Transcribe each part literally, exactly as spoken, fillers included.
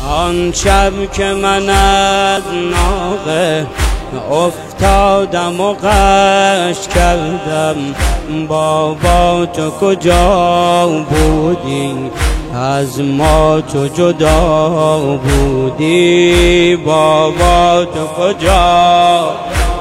آن شب که من از ناقه افتادم و غش کردم، بابا تو کجا بودی؟ از ما تو جدا بودی. بابا تو کجا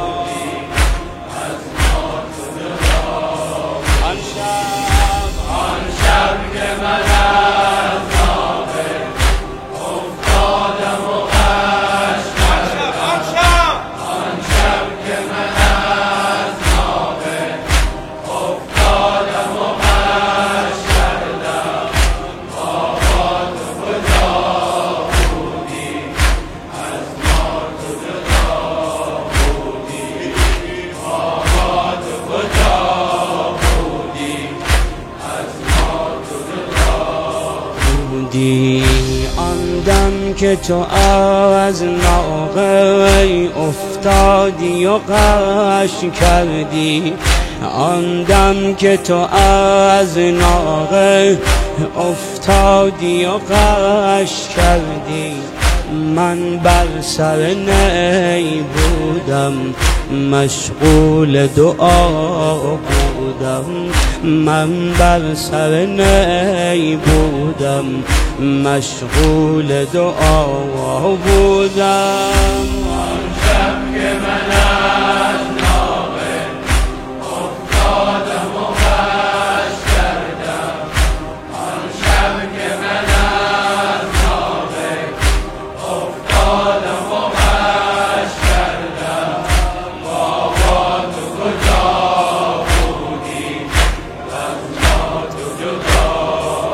دی آن دم که تو از ناقه افتادی و غش کردی، آن دم که تو از ناقه افتادی و غش کردی، من بر سر نی بودم مشغول دعا بودم، من بر سر نی بودم مشغول دعا بودم. آن شب که من از ناقه افتادم و غش کردم، آن شب که من از ناقه افتادم و غش کردم، بابا تو کجا بودی؟ از ما تو جدا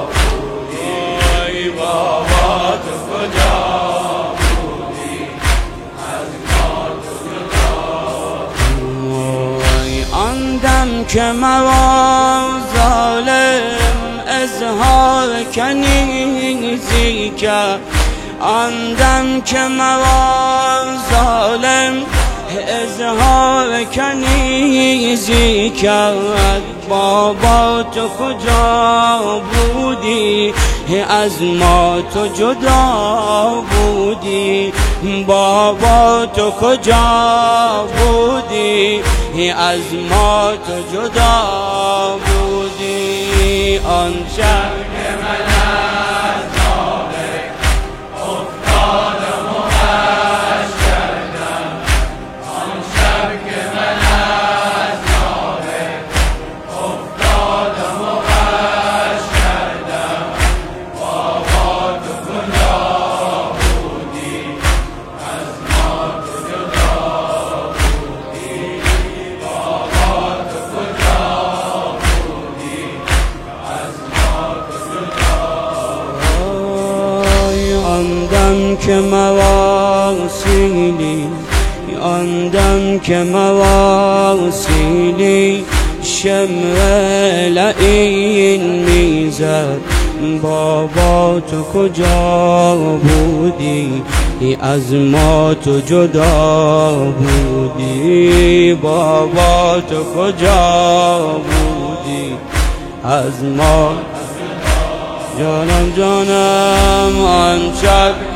بودی. بابا تو کجا بودی؟ از ما تو جدا بودی. آن دم که مرا ظالم اظهار کنیزی کرد، آن دم که مرا ظالم اظهار کنیزی کرد، بابا تو کجا بودی؟ از ما تو جدا بودی. بابا تو کجا بودی؟ از ما تو جدا بودی. آن شب که من از ناقه افتادم و غش کردم، آن شب که من از ناقه افتادم و غش کردم، بابا تو کجا بودی؟ از ما تو جدا بودی. بابا تو کجا بودی؟ از ما تو جدا بودی. آن دم که مرا سیلی، آن دم که مرا سیلی شمر لعین میزد، بابا تو کجا بودی؟ از ما تو جدا بودی. بابا تو کجا بودی؟ از ما جانم جانم. آن شب